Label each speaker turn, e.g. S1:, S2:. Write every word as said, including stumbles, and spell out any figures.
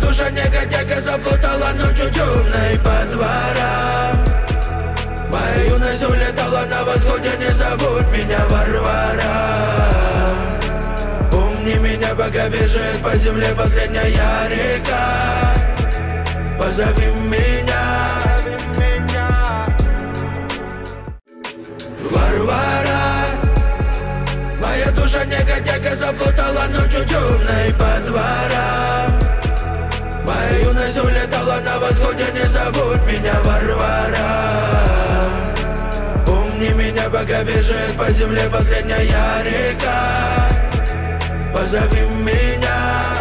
S1: душа негодяйка заплутала ночью темной по дворам. Моя юность улетала на восходе, не забудь меня, Варвара. Помни меня, пока бежит по земле последняя река. Позови меня, Варвара. Моя душа негодяйка заплутала ночью темной по дворам. Моя юность улетала на восходе, не забудь меня, Варвара. Помни меня, пока бежит по земле последняя река. Позови меня.